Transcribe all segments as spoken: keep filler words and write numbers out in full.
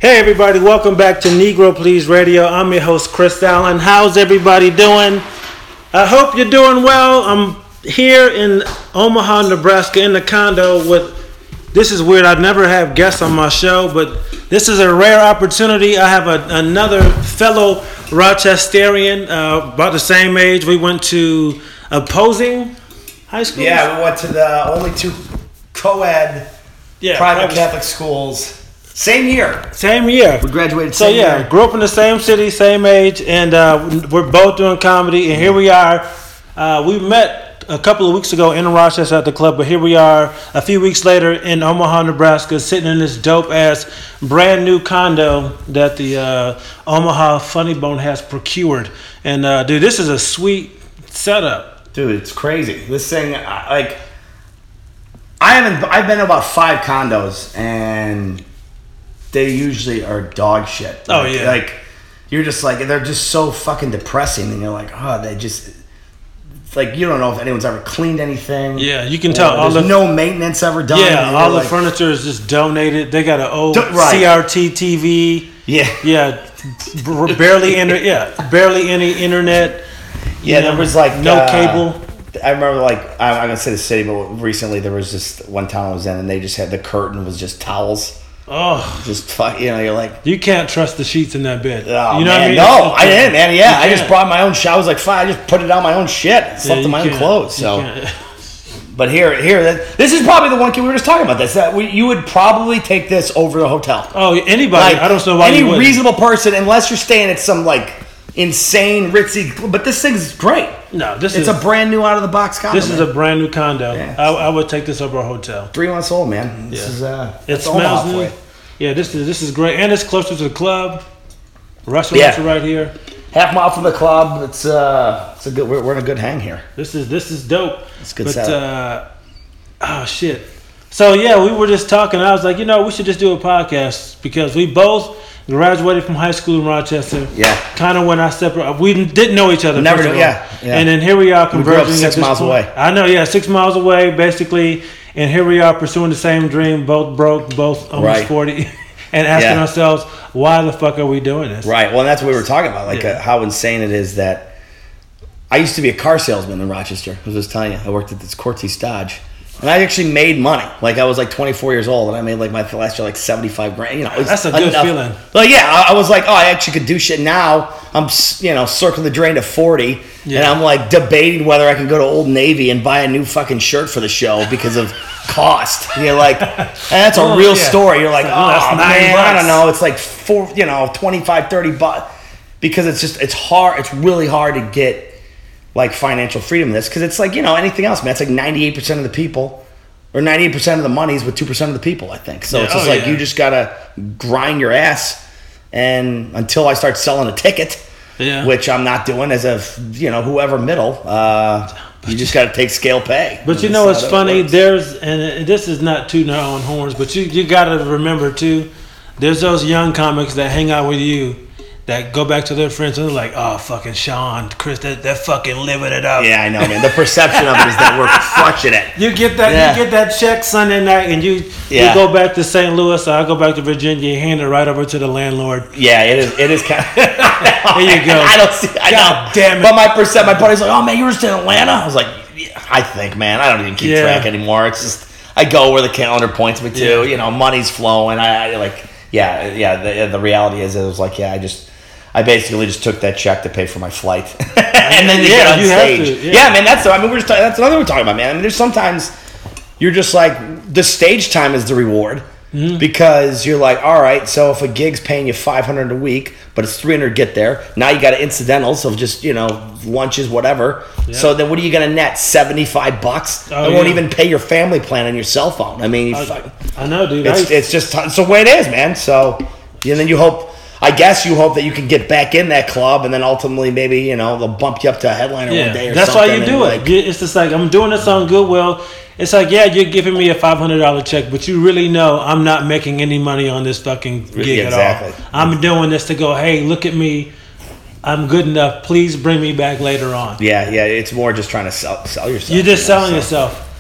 Hey everybody, welcome back to Negro Please Radio. I'm your host Chris Allen. How's everybody doing? I hope you're doing well. I'm here in Omaha, Nebraska in the condo with, this is weird, I never have guests on my show, but this is a rare opportunity. I have a, another fellow Rochesterian, uh, about the same age. We went to opposing high schools? Yeah, we went to the only two co-ed yeah, private, private Catholic schools. Same year. Same year. We graduated so same yeah, year. grew up in the same city, same age, and uh, we're both doing comedy. And here we are. Uh, we met a couple of weeks ago in Rochester at the club, but here we are a few weeks later in Omaha, Nebraska, sitting in this dope-ass brand new condo that the uh, Omaha Funny Bone has procured. And uh, dude, this is a sweet setup. Dude, it's crazy. This thing, I- like, I haven't. I've been to about five condos, and they usually are dog shit. Oh, like, yeah. Like, you're just like, they're just so fucking depressing, and you're like, oh, they just, like, you don't know if anyone's ever cleaned anything. Yeah, you can tell. All there's the, no maintenance ever done. Yeah, all the like, furniture is just donated. They got an old right. C R T T V. Yeah. Yeah, b- barely inter- Yeah, barely any internet. Yeah, know, there was like no uh, cable. I remember, like, I'm not gonna say the city, but recently there was just one town I was in, and they just had the curtain was just towels. Oh, Just fuck, you know, you're like, you can't trust the sheets in that bed. oh, you know man, what I mean? no, It's- I didn't, man. Yeah, I can't. just brought my own shower. I was like, fine, I just put it on my own shit, slept Yeah, in you my own can't. clothes. You So, can't. but here, here, that, this is probably the one kid we were just talking about. This that we, you would probably take this over the hotel. Oh, anybody? Like, I don't know why any you wouldn't. reasonable person, unless you're staying at some like insane ritzy. But this thing's great. No, this It's is a brand new out of the box condo. this is man. a brand new condo. Yeah. I, I would take this over a hotel. Three months old, man. This Yeah. is uh, It that's smells Omaha new. for you. Yeah, this is this is great, and it's closer to the club. Restaurants Yeah. are right here. Half mile from the club. It's uh, it's a good. We're, we're in a good hang here. This is this is dope. It's a good But setup. uh, oh shit. So yeah, we were just talking. I was like, you know, we should just do a podcast because we both graduated from high school in Rochester. Yeah. Kind of when I separated, we didn't know each other. Never first knew- of all. yeah, yeah. And then here we are grew up converging six at this miles point. away. I know, yeah, six miles away, basically. And here we are pursuing the same dream, both broke, both almost Right. forty, and asking Yeah. ourselves, why the fuck are we doing this? Right. Well, and that's what we were talking about. Like Yeah. uh, how insane it is that I used to be a car salesman in Rochester. I was just telling you, I worked at this Cortese Dodge, and I actually made money. Like I was like twenty-four years old, and I made like my last year like seventy-five grand. You know, it's That's a good enough. feeling. Like yeah, I, I was like, oh, I actually could do shit. Now I'm s- you know circling the drain to forty, and Yeah. I'm like debating whether I can go to Old Navy and buy a new fucking shirt for the show because of cost. And you're like, and that's a Oh, real yeah. story. You're like, It's oh like, that's nine man, I bucks. don't know. It's like four, you know, twenty-five, thirty bucks because it's just it's hard. It's really hard to get like financial freedom in this because it's like you know anything else, man. It's like ninety-eight percent of the people. Or ninety-eight percent of the money is with two percent of the people, I think. So Yeah. it's just Oh, like yeah. you just got to grind your ass. And until I start selling a ticket, Yeah. which I'm not doing as a, you know, whoever middle, uh, you just got to take scale pay. But you That's know, how it's that funny. works. There's, and this is not tooting our own horns, but you you got to remember too. There's those young comics that hang out with you, that go back to their friends and they're like, "Oh, fucking Sean, Chris, that that fucking living it up." Yeah, I know, man. The perception of it is that we're crushing it. You get that, Yeah. you get that check Sunday night, and you Yeah. you go back to Saint Louis. Or I go back to Virginia. You hand it right over to the landlord. Yeah, it is. It is kind of. There you go. I don't see. I God know. damn it. But my percent, my buddy's like, "Oh man, you were just in Atlanta." I was like, yeah, "I think, man. I don't even keep Yeah. track anymore. It's just I go where the calendar points me to. Yeah. You know, money's flowing. I, I like, yeah, yeah. The, the reality is, it was like, yeah, I just, I basically just took that check to pay for my flight, and then to Yeah, get on you have stage. to, yeah. yeah, man. That's. I mean, we're just. That's another we're talking about, man. I mean, there's sometimes you're just like the stage time is the reward. Mm-hmm. Because you're like, all right, so if a gig's paying you five hundred a week, but it's three hundred to get there, now you got incidentals of just, you know, lunches, whatever. Yeah. So then what are you going to net? seventy-five bucks? Oh, It won't yeah. even pay your family plan on your cell phone. I mean, you fuck- I know, dude. it's, I, it's just, it's the way it is, man. So, and then you hope, I guess you hope that you can get back in that club and then ultimately maybe, you know, they'll bump you up to a headliner one day yeah, or that's something. why you and do it. like- You- It's just like I'm doing this on Goodwill. It's like, yeah, you're giving me a five hundred dollar check, but you really know I'm not making any money on this fucking gig Yeah, at exactly. all. I'm doing this to go, hey, look at me. I'm good enough. Please bring me back later on. Yeah, yeah, it's more just trying to sell, sell yourself. You're just you know, selling so- yourself.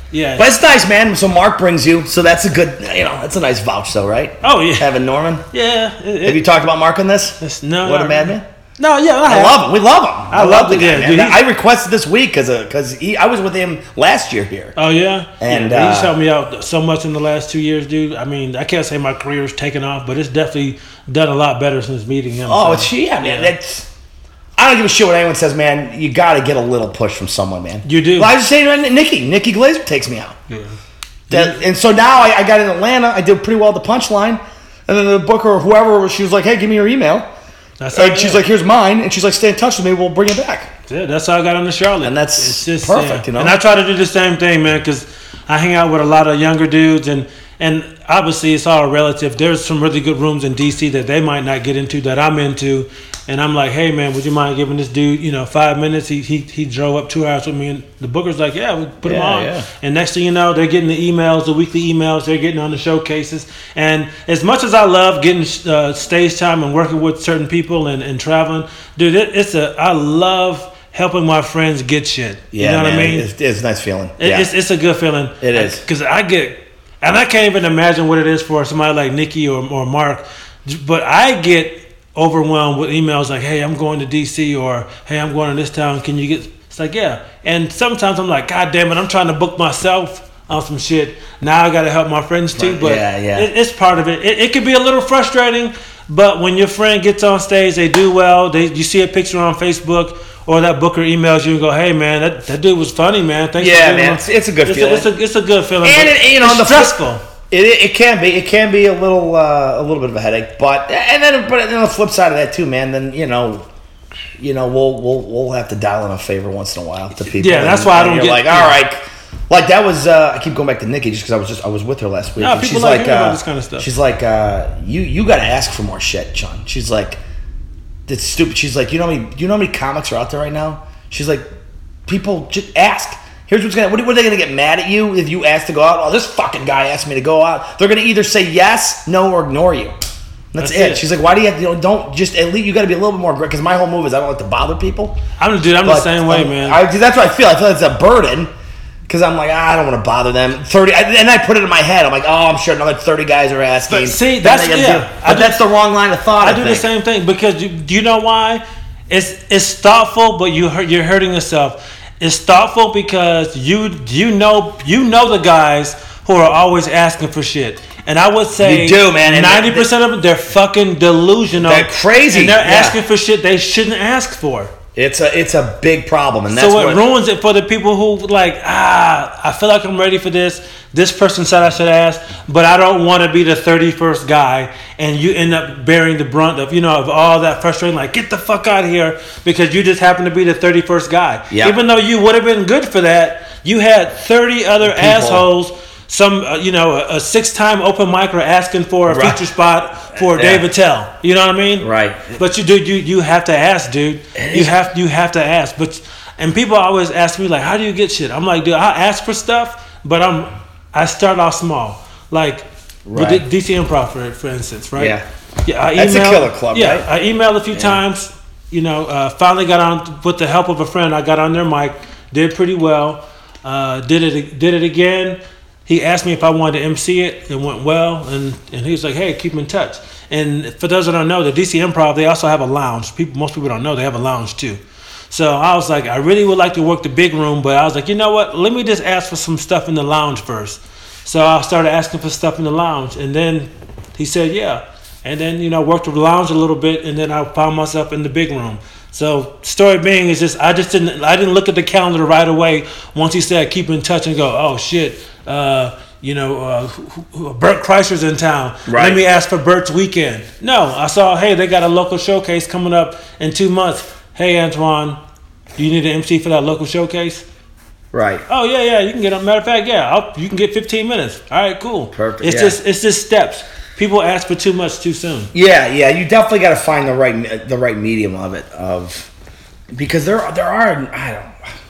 Yeah. But it's nice, man. So Mark brings you. So that's a good, you know, that's a nice vouch, though, right? Oh, yeah. Having Norman. Yeah. It, Have it, you talked about Mark on this? it's, no. What a not madman. really. No, yeah, I, I have. love him. We love him. I, I love love the the guy, guy, man. dude. I requested this week because because I was with him last year here. Oh, yeah? And, yeah, he's uh, helped me out so much in the last two years, dude. I mean, I can't say my career's taken off, but it's definitely done a lot better since meeting him. Oh, so, it's yeah, man. yeah. That's. I don't give a shit what anyone says, man. You got to get a little push from someone, man. You do. Well, I was just saying, man, Nikki, Nikki Glazer takes me out. Yeah. That, and so now I, I got in Atlanta. I did pretty well at the Punchline, and then the booker or whoever, she was like, "Hey, give me your email." That's And how- she's yeah. like, "Here's mine," and she's like, "Stay in touch with me. We'll bring it back." Yeah, that's how I got into Charlotte. And that's It's just, perfect, yeah. you know? And I try to do the same thing, man, because I hang out with a lot of younger dudes, and and obviously it's all relative. There's some really good rooms in D C that they might not get into that I'm into, and I'm like, hey, man, would you mind giving this dude, you know, five minutes? He he he drove up two hours with me, and the booker's like, yeah, we put him Yeah, on. yeah. And next thing you know, they're getting the emails, the weekly emails. They're getting on the showcases. And as much as I love getting uh, stage time and working with certain people and, and traveling, dude, it, it's a I love helping my friends get shit. Yeah, you know man, what I mean? It's, it's a nice feeling. It, yeah. it's, it's a good feeling. It is. Because I get, and I can't even imagine what it is for somebody like Nikki or, or Mark, but I get overwhelmed with emails like, hey, I'm going to D C, or hey, I'm going to this town. Can you get, it's like, yeah. And sometimes I'm like, God damn it, I'm trying to book myself on some shit. Now I got to help my friends too. But Yeah, yeah. It, it's part of it. it. It can be a little frustrating, but when your friend gets on stage, they do well. They You see a picture on Facebook, or that booker emails you and go, hey, man, that, that dude was funny, man. Thanks Yeah, for giving man, him- it's- it's a good it's feeling. A, it's, a, it's a good feeling. And but it, you know, it's the flip- stressful. It, it can be it can be a little uh, a little bit of a headache, but and then but then on the flip side of that too, man. Then you know, you know we'll we'll we'll have to dial in a favor once in a while to people. Yeah, that's and, why I and don't you're get- like, all right, like that was. Uh, I keep going back to Nikki just because I was just I was with her last week. No, and people she's like like, hearing about uh, this kind of stuff. She's like, uh, you you got to ask for more shit, Sean. She's like, it's stupid. She's like, you know how many you know how many comics are out there right now? She's like, people just ask. Here's what's gonna. What are they gonna get mad at you if you ask to go out? Oh, this fucking guy asked me to go out. They're gonna either say yes, no, or ignore you. That's, That's it. it. She's like, why do you have to? You know, don't just at least you got to be a little bit more aggressive. Because my whole move is I don't like to bother people. I'm, dude, I'm But, the same way, um, man. I, that's what I feel. I feel it's a burden. Because I'm like, ah, I don't want to bother them. Thirty, I, and I put it in my head. I'm like, oh, I'm sure another thirty guys are asking. But see, Then that's- they gotta yeah, do- I But do- that's the wrong line of thought. I, I do the think. same thing because you, do you know why? It's it's thoughtful, but you hurt, you're hurting yourself. It's thoughtful because you you know you know the guys who are always asking for shit, and I would say You do, man, and Ninety percent of them, they're fucking delusional. They're crazy, and they're yeah. asking for shit they shouldn't ask for. It's a it's a big problem, and that's So it what ruins it for the people who like, ah, I feel like I'm ready for this. This person said I should ask, but I don't want to be the thirty-first guy, and you end up bearing the brunt of, you know, of all that frustration. Like, get the fuck out of here because you just happen to be the thirty-first guy. Yeah. Even though you would have been good for that, you had thirty other assholes. Some, uh, you know, a, a six-time open micer asking for a Right. feature spot for Yeah. Dave Attell. You know what I mean? Right. But you do, you you have to ask, dude. It You is- have you have to ask. But and people always ask me like, how do you get shit? I'm like, dude, I ask for stuff, but I'm I start off small. Like Right. with D C Improv, for for instance, right? Yeah. Yeah. I That's a emailed- killer club, yeah, right? I emailed a few times. You know, uh, finally got on with the help of a friend. I got on their mic, did pretty well. Uh, did it did it again. He asked me if I wanted to M C it. It went well, and, and he was like, "Hey, keep in touch." And for those that don't know, the D C Improv, they also have a lounge. People, most people don't know they have a lounge too. So I was like, I really would like to work the big room, but I was like, you know what? Let me just ask for some stuff in the lounge first. So I started asking for stuff in the lounge, and then he said, yeah. And then, you know, worked the lounge a little bit, and then I found myself in the big room. So story being is just I just didn't I didn't look at the calendar right away once he said keep in touch and go, oh shit, uh, you know, uh, who, who, Bert Kreischer's in town. Right. Let me ask for Bert's weekend. No, I saw, hey, they got a local showcase coming up in two months. Hey, Antoine, do you need an M C for that local showcase? Right. Oh yeah, yeah, you can get a matter of fact, yeah, I'll, you can get fifteen minutes. All right, cool. Perfect, It's yeah. just it's just steps. People ask for too much too soon. Yeah, yeah. You definitely got to find the right the right medium of it, of because there there are I don't.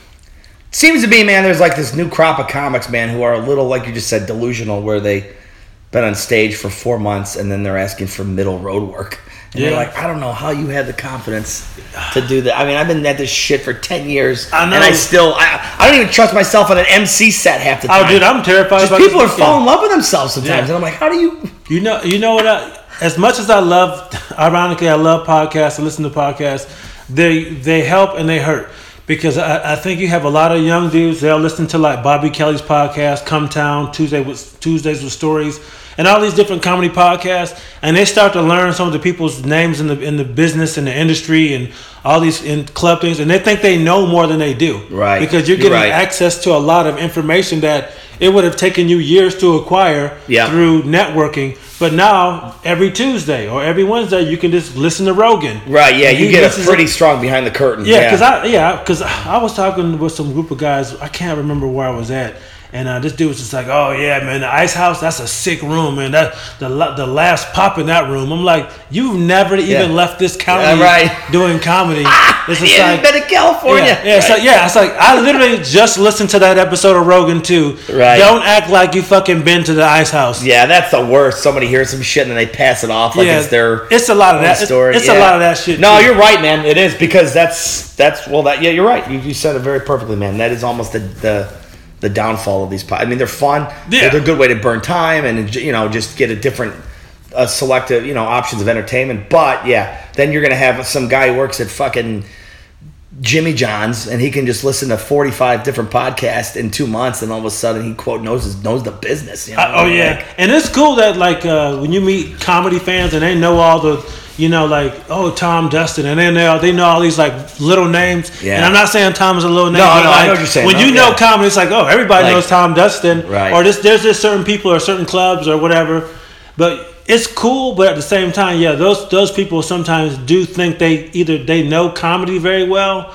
Seems to be, man. There's like this new crop of comics, man, who are a little like you just said, delusional, where they been on stage for four months and then they're asking for middle road work, And Yeah. they're like, I don't know how you had the confidence to do that. I mean, I've been at this shit for ten years. I know. And I still, I, I don't even trust myself on an M C set half the Oh, time. dude, I'm terrified. Just about people this are weekend. falling in love with themselves sometimes. Yeah. And I'm like, how do you? You know, you know what? I, as much as I love, ironically, I love podcasts. I listen to podcasts. They they help and they hurt because I, I think you have a lot of young dudes. They'll listen to like Bobby Kelly's podcast, Come Town, Tuesday with Tuesdays with Stories, and all these different comedy podcasts, and they start to learn some of the people's names in the in the business and the industry and all these in club things, and they think they know more than they do. Right. Because you're You're getting right. access to a lot of information that it would have taken you years to acquire Yeah. through networking. But now, every Tuesday or every Wednesday, you can just listen to Rogan. Right, yeah, And you he get a listens pretty to- strong behind the curtain. yeah, because I yeah, because I was talking with some group of guys. I can't remember where I was at, and uh, this dude was just like, "Oh yeah, man, the Ice House, that's a sick room, man. That the la- the last pop in that room." I'm like, "You've never even Yeah. left this county Yeah, right. doing comedy." It's just yeah, like, you've been in California. yeah, yeah, it's like, yeah, it's like I literally just listened to that episode of Rogan too. Right. Don't act like you fucking been to the Ice House. Yeah, that's the worst. Somebody hears some shit and then they pass it off like Yeah, it's their it's a lot of own that. It's, story. it's Yeah. a lot of that shit. No, too. you're right, man. It is because that's that's well, that yeah, you're right. You, you said it very perfectly, man. That is almost the the, the downfall of these. Po- I mean, they're fun. Yeah. They're a good way to burn time and you know just get a different. Uh, selective, you know, options of entertainment, but yeah, then you're gonna have some guy who works at fucking Jimmy John's, and he can just listen to forty-five different podcasts in two months, and all of a sudden he quote knows his, knows the business. You know? Uh, oh yeah, Like, and it's cool that like uh, when you meet comedy fans and they know all the, you know, like oh Tom Dustin, and then they all, they know all these like little names. Yeah. And I'm not saying Tom is a little name. No, but no, I like, know what you're saying. When No, you know yeah. comedy, it's like oh everybody Like- knows Tom Dustin, Right. or this there's just certain people or certain clubs or whatever, but. It's cool, but at the same time, yeah, those those people sometimes do think they either they know comedy very well,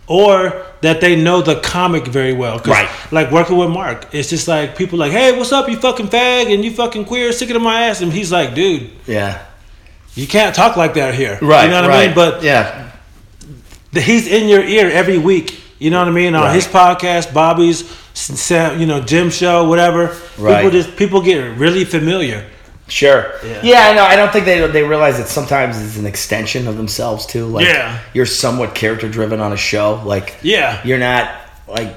or that they know the comic very well. 'Cause, Right. like working with Mark, it's just like people like, hey, what's up, you fucking fag, and you fucking queer, sick it in my ass, and he's like, dude, yeah, you can't talk like that here, right, You know what right. I mean? But yeah, the, he's in your ear every week. You know what I mean? On Right. his podcast, Bobby's, Sam, you know, Jim show, whatever. Right. People just people get really familiar. sure, Yeah. yeah. I know. I don't think they they realize that sometimes it's an extension of themselves too. Like, Yeah. you're somewhat character driven on a show. Like, Yeah. you're not like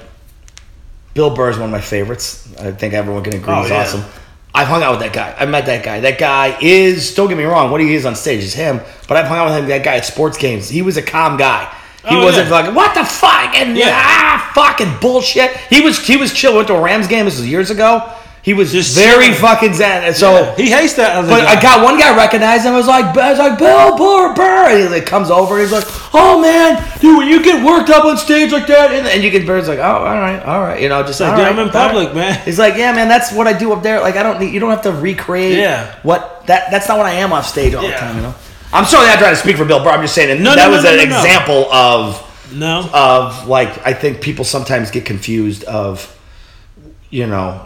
Bill Burr is one of my favorites. I think everyone can agree Oh, he's yeah. awesome. I've hung out with that guy. I met that guy. That guy is, don't get me wrong, what he is on stage is him, but I've hung out with him, that guy at sports games. He was a calm guy. He Oh, wasn't yeah. like, what the fuck? And Yeah. ah, fucking bullshit. He was he was chill. Went to a Rams game, this was years ago. He was Just very chilling. fucking zen. And so, Yeah. He hates that other but guy. I got one guy recognized him. I was like, I was like, Bill Burr, Burr. And he like comes over. And he's like, oh man, dude, when you get worked up on stage like that, and, and you get Burr's like, oh, all right, all right, you know, just like, all dude, right, I'm in all right. public, man. He's like, yeah, man, that's what I do up there. Like, I don't need, you don't have to recreate. Yeah. What that that's not what I am off stage all the Yeah. time. You know. I'm sorry, not trying to speak for Bill Burr. I'm just saying that, No, that no, was no, an no, no. example of No. of like I think people sometimes get confused of, you know,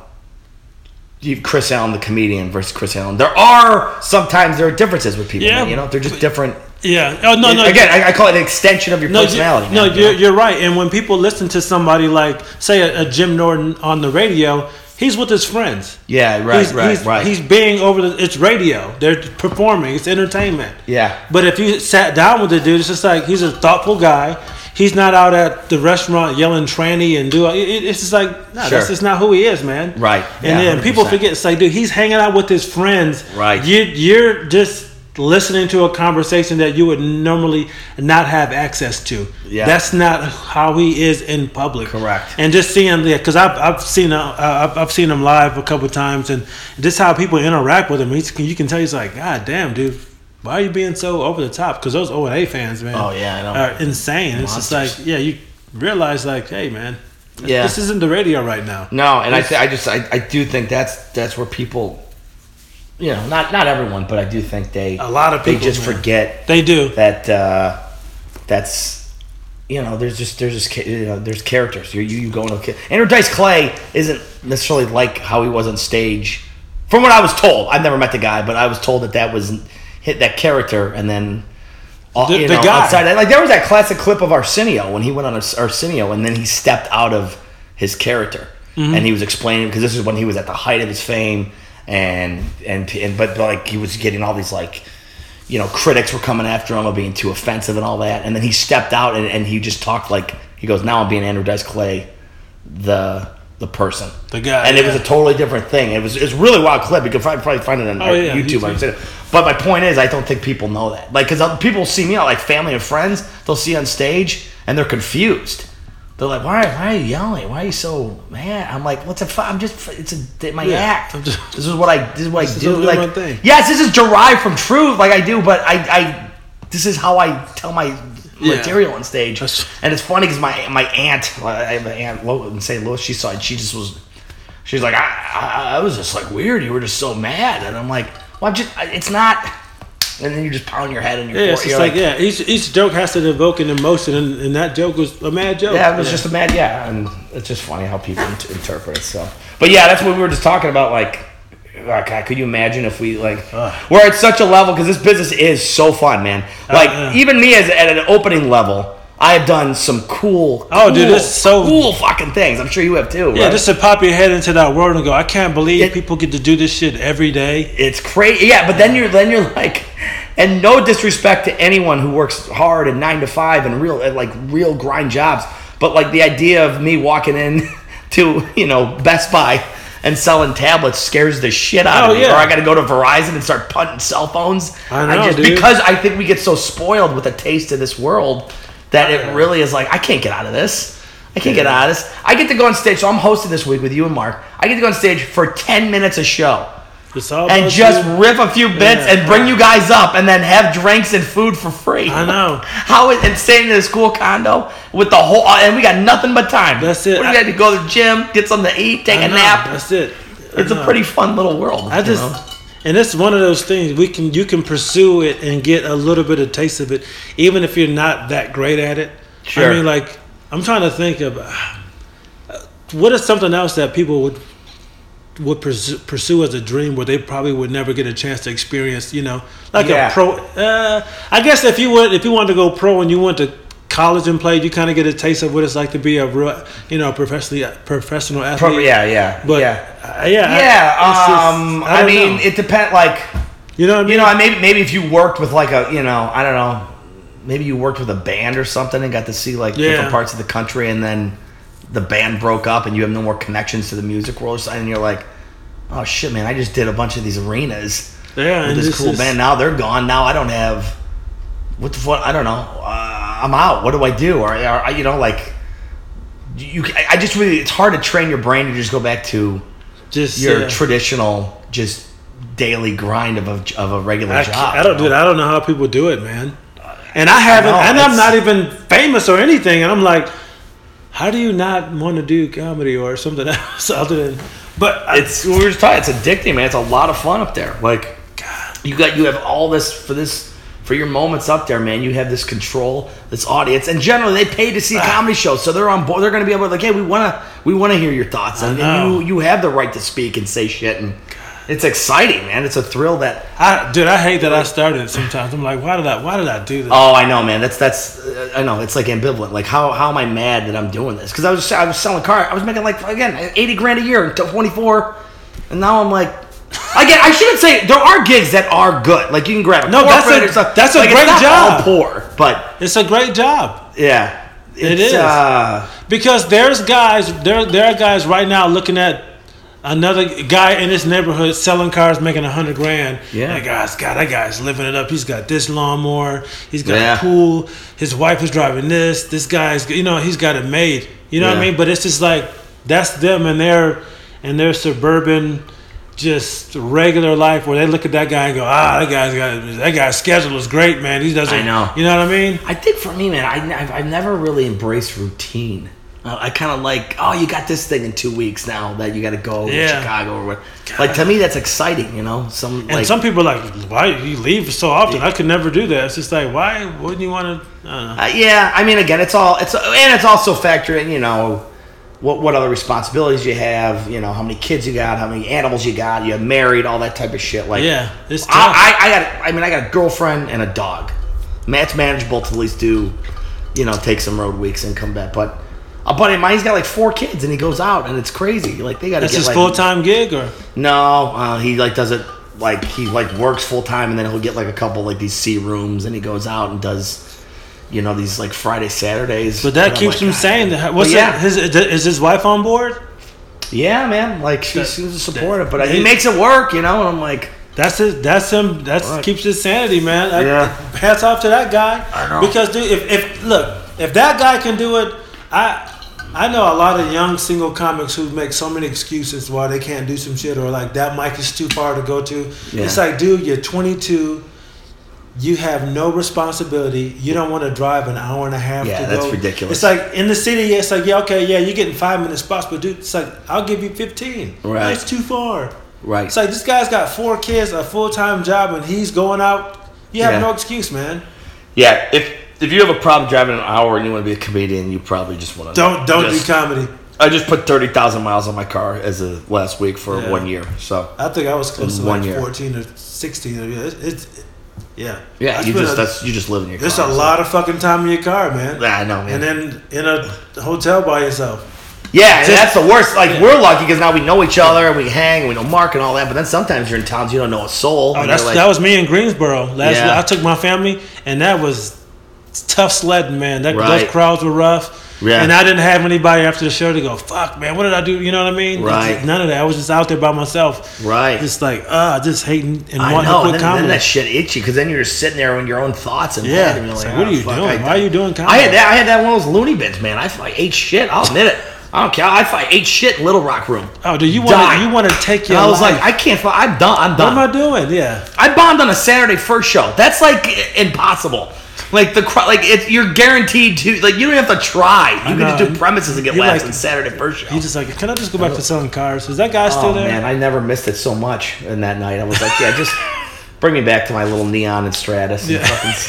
you- Chris Allen the comedian versus Chris Allen. There are sometimes there are differences with people. Yeah. man, you know, they're just different. Yeah. Oh no, no. Again, I, I call it an extension of your No, personality. you, no, man, you you're, know? you're right. And when people listen to somebody like, say, a, a Jim Norton on the radio, he's with his friends. yeah, right, he's, right, he's, right. He's being over the. It's radio. They're performing. It's entertainment. Yeah. But if you sat down with the dude, it's just like he's a thoughtful guy. He's not out at the restaurant yelling tranny and do. It, it's just like no, Sure. that's just not who he is, man. Right. And Yeah, then one hundred people percent. forget. It's like, dude, he's hanging out with his friends. Right. You, you're just listening to a conversation that you would normally not have access to. Yeah. That's not how he is in public. Correct. And just seeing, yeah, because I've I've seen uh, I've, I've seen him live a couple times, and just how people interact with him. He's, you can tell he's like, God damn, dude. Why are you being so over the top? Because those O and A fans, man, Oh, yeah, I know. are insane. It's just Monsters. like, yeah, you realize, like, hey, man, Yeah. this isn't the radio right now. No, and I, th- I just, I, I do think that's that's where people, you know, not not everyone, but I do think they A lot of they people, just man. forget They do. that uh, that's, you know, there's just there's just ca- you know, there's characters. You you, you go into a ca- Andrew Dice Clay isn't necessarily like how he was on stage, from what I was told. I've never met the guy, but I was told that that was hit that character, and then. Uh, The- you the know, guy. outside that, like there was that classic clip of Arsenio when he went on Arsenio, and then he stepped out of his character, Mm-hmm. and he was explaining because this is when he was at the height of his fame, and and and but, but like he was getting all these like, you know, critics were coming after him of being too offensive and all that. And then he stepped out and, and he just talked like, he goes, now I'm being Andrew Dice Clay, the the person. The guy. And yeah. it was a totally different thing. It was it's really wild clip. You can probably, probably find it on oh, yeah, YouTube. YouTube. But my point is, I don't think people know that. Like, because people see me out, like family and friends, they'll see on stage and they're confused. They're like, why, why are you yelling? Why are you so mad? I'm like, what's a? I'm just. It's a my yeah, act. just, this is what I. This is what this I do. Is like, thing. yes, this is derived from truth, like I do. But I, I, this is how I tell my yeah. material on stage. That's, and it's funny because my my aunt, I have an aunt in Saint Louis. She saw it. She just was. She's like, I, I, I was just like weird. You were just so mad, and I'm like, well, I'm just. It's not. And then you just pound your head in your. Yeah, it's just like, like yeah. Each each joke has to evoke an emotion, and, and that joke was a mad joke. Yeah, it was yeah. just a mad yeah, and it's just funny how people int- interpret it. So, but yeah, that's what we were just talking about. Like, oh God, could you imagine if we like uh, we're at such a level because this business is so fun, man. Like uh, yeah. even me as at an opening level. I have done some cool, oh, cool, dude, this is so cool fucking things. I'm sure you have too. Yeah, right? just to pop your head into that world and go, I can't believe it, people get to do this shit every day. It's crazy. Yeah, but then you're then you're like, and no disrespect to anyone who works hard and nine to five and real and like real grind jobs, but like the idea of me walking in to you know Best Buy and selling tablets scares the shit out oh, of me. Yeah. Or I got to go to Verizon and start punting cell phones. I know, I just, dude. Because I think we get so spoiled with a taste of this world. That it really is like, I can't get out of this. I can't get out of this. I get to go on stage. So I'm hosting this week with you and Mark. I get to go on stage for ten minutes a show. And just you. Riff a few bits yeah. and bring you guys up and then have drinks and food for free. I know. How is, and staying in this cool condo with the whole, and we got nothing but time. That's it. We got to go to the gym, get something to eat, take I a know. nap. That's it. I it's know. a pretty fun little world. I just... You know? And it's one of those things we can you can pursue it and get a little bit of taste of it, even if you're not that great at it. Sure. I mean, like I'm trying to think of uh, what is something else that people would would pursue, pursue as a dream where they probably would never get a chance to experience. You know, like yeah. a pro. Uh, I guess if you would if you wanted to go pro and you went to college and played, you kind of get a taste of what it's like to be a real, you know, professionally professional athlete. Pro, yeah, yeah, but yeah, uh, yeah, yeah. I, um, just, I, I mean, know. it depends. Like, you know, what I mean? you know, maybe maybe if you worked with like a, you know, I don't know, maybe you worked with a band or something and got to see like yeah. different parts of the country, and then the band broke up and you have no more connections to the music world, and you're like, oh shit, man, I just did a bunch of these arenas yeah, with this, this cool is... band. Now they're gone. Now I don't have what the fuck. I don't know. Uh, I'm out. What do I do? Or, or you know, like you. I just really. It's hard to train your brain to just go back to just your yeah. traditional, just daily grind of a of a regular I, job. I don't, you know? dude. I don't know how people do it, man. And I haven't. I know, and I'm not even famous or anything. And I'm like, how do you not want to do comedy or something else other than? But it's we were just talking. It's addicting, man. It's a lot of fun up there. Like, God, you got you have all this for this. For your moments up there, man, you have this control, this audience, and generally they pay to see a comedy show, so they're on board. They're going to be able to like, hey, we want to, we want to hear your thoughts, and, and you, you have the right to speak and say shit, and it's exciting, man. It's a thrill that, I, dude, I hate that I started. Sometimes I'm like, why did I, why did I do this? Oh, I know, man. That's that's, uh, I know. It's like ambivalent. Like, how how am I mad that I'm doing this? Because I was I was selling cars. I was making like again eighty grand a year until twenty-four, and now I'm like. Again, I shouldn't say there are gigs that are good. Like you can grab a no, that's a stuff. that's a like, great it's not job. All poor, but it's a great job. Yeah, it is uh, because there's guys there there are guys right now looking at another guy in this neighborhood selling cars making a hundred grand. Yeah, that guy's God, that guy's living it up. He's got this lawnmower. He's got yeah. a pool. His wife is driving this. This guy's you know he's got it made. You know yeah. what I mean? But it's just like that's them and their and their suburban. Just regular life where they look at that guy and go, ah, that guy's got that guy's schedule is great, man. He doesn't. I know. You know what I mean? I think for me, man, I, I've, I've never really embraced routine. Uh, I kind of like, oh, you got this thing in two weeks now that you got to go yeah. to Chicago or what. Like to me, that's exciting, you know. Some and like, some people are like, why you leave so often? Yeah. I could never do that. It's just like, why wouldn't you want to? I don't know. Uh, yeah, I mean, again, it's all it's and it's also factoring, you know. What what other responsibilities you have? You know how many kids you got, how many animals you got, you're married, all that type of shit. Like yeah, it's tough. I, I, I got I mean I got a girlfriend and a dog. Matt's manageable to at least do, you know, take some road weeks and come back. But a buddy of mine, he's got like four kids and he goes out and it's crazy. Like they got to That's get his like, full time gig or no, uh, he like does it like he like works full time, and then he'll get like a couple like these C rooms, and he goes out and does, you know, these like Friday Saturdays. But that keeps like, him God, sane. What's yeah. that? His, is his wife on board? Yeah, man. Like she seems to support that, it, but that, he makes it work, you know. And I'm like, that's his. That's him. That right. keeps his sanity, man. I, Yeah. Hats off to that guy. I know. Because dude, if, if look, if that guy can do it, I. I know a lot of young single comics who make so many excuses why they can't do some shit, or like that mic is too far to go to. Yeah. It's like, dude, you're twenty-two. You have no responsibility. You don't want to drive an hour and a half yeah, to that's go. ridiculous. It's like in the city, it's like, yeah, okay, yeah, you're getting five minute spots, but dude, it's like, I'll give you fifteen. Right. That's too far. Right. It's like this guy's got four kids, a full time job, and he's going out. You have Yeah. no excuse, man. Yeah, if if you have a problem driving an hour and you want to be a comedian, you probably just want to Don't don't just, do comedy. I just put thirty thousand miles on my car as a last week for Yeah. one year. So I think I was close In to one like year. fourteen or sixteen. It's, it's it, yeah. yeah, That's you been just a- that's you just live in your car. There's a so. lot of fucking time in your car, man. Yeah, I know, man. And then in a hotel by yourself. Yeah, and Just- that's the worst. Like Yeah. we're lucky because now we know each other and we hang and we know Mark and all that. But then sometimes you're in towns you don't know a soul. Oh, and that's you're like, that was me in Greensboro. Last Yeah. I took my family, and that was tough sledding, man. That, Right. Those crowds were rough. Yeah. And I didn't have anybody after the show to go, fuck, man, what did I do? You know what I mean? Right. It's- None of that. I was just out there by myself. Right. Just like, uh, just hating and I wanting know, to and quit then, comedy. then that shit itchy because then you're just sitting there with your own thoughts and Yeah. head, and you're It's like, like, what "Oh, are you fuck, doing? I- Why are you doing comedy? I had that. I had that one of those loony bins, man. I like ate shit. I'll admit it. I don't care. I fight ate shit in Little Rock room. Oh, do you want Die. to? You want to take And your I was life? like, I can't. fi- I'm done. I'm what done. am I doing? Yeah. I bombed on a Saturday first show. That's like impossible. Like the cro- like it's you're guaranteed to like you don't have to try. You can know. just do premises and get You're laughs like- on Saturday first show. You just like, can I just go back to selling cars? Is that guy still Oh there? man, I never missed it so much in that night. I was like, yeah, just bring me back to my little neon and Stratus. And Yeah.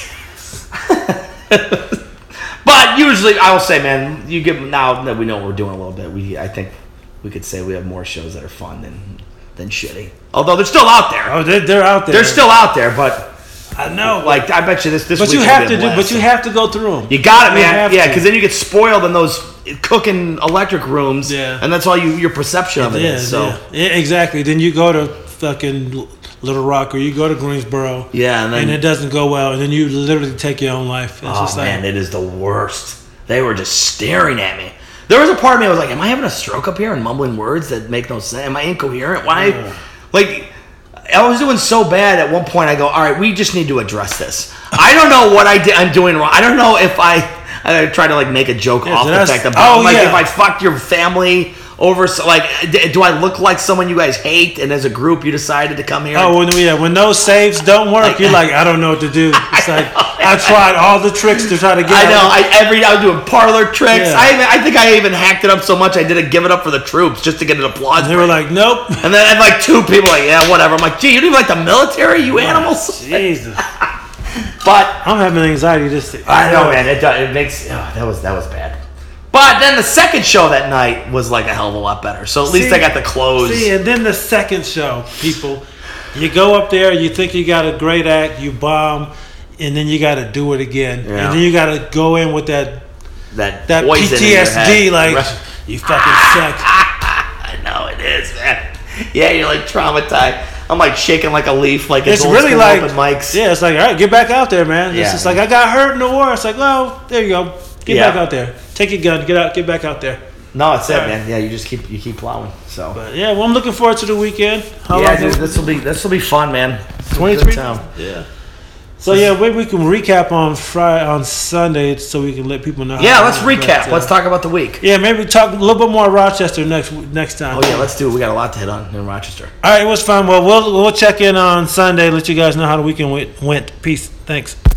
fucking... But usually, I will say, man, you give now that we know what we're doing a little bit. We I think we could say we have more shows that are fun than than shitty. Although they're still out there. Oh, they're, they're out there. They're still out there, but I know. like I bet you this this. but week you will have be to a do. blast. But you have to go through them. You got it, You man. have Yeah, to. because then you get spoiled in those cooking electric rooms. Yeah. and that's all you your perception of it Yeah, is. So yeah. Yeah, exactly. Then you go to fucking Little Rock or you go to Greensboro. yeah, and then And it doesn't go well, and then you literally take your own life. It's oh just like, man, it is the worst. They were just staring at me. There was a part of me that was like, "Am I having a stroke up here and mumbling words that make no sense? Am I incoherent? Why?" Yeah. Like, I was doing so bad at one point. I go, "All right, we just need to address this. I don't know what I did. I'm doing wrong. I don't know if I." I try to like make a joke Yeah, off the that's- fact that oh, like yeah. if I fucked your family over, so, like, d- do I look like someone you guys hate? And as a group, you decided to come here. oh, when, yeah, when those saves don't work, Like- you're like, I don't know what to do. It's like, I tried all the tricks to try to get I know. out. I every I was doing parlor tricks. Yeah. I even, I think I even hacked it up so much I did a give it up for the troops just to get an applause. They were break. like, nope. and then and like two people like, yeah, whatever. I'm like, gee, you don't even like the military, you animals. Jesus. But I'm having anxiety just to, I know, man. It does, it makes oh, that was that was bad. But then the second show that night was like a hell of a lot better. So at least See- I got the clothes. See, and then the second show, people, you go up there, you think you got a great act, you bomb, and then you got to do it again, Yeah. and then you got to go in with that that that poison P T S in D, your head. like Right. you fucking suck. I know it is, man. Yeah, you're like traumatized. I'm like shaking like a leaf, like it's, It's old really school like, open mics. yeah, it's like, all right, get back out there, man. Yeah. It's just like, I got hurt in the war. It's like, well, there you go, get Yeah. back out there, take your gun, get out, get back out there. No, it's it, Right. man. Yeah, you just keep you keep plowing. So But yeah, well, I'm looking forward to the weekend. How yeah, long dude, is it? this will be this will be fun, man. twenty-three. Good time. Yeah. So yeah, maybe we can recap on Friday, on Sunday, so we can let people know. Yeah, how let's it went, recap. but, uh, Let's talk about the week. Yeah, maybe talk a little bit more Rochester next next time. Oh yeah, let's do it. We got a lot to hit on in Rochester. All right, it was fun. Well, we'll we'll check in on Sunday. Let you guys know how the weekend went. went. Peace. Thanks.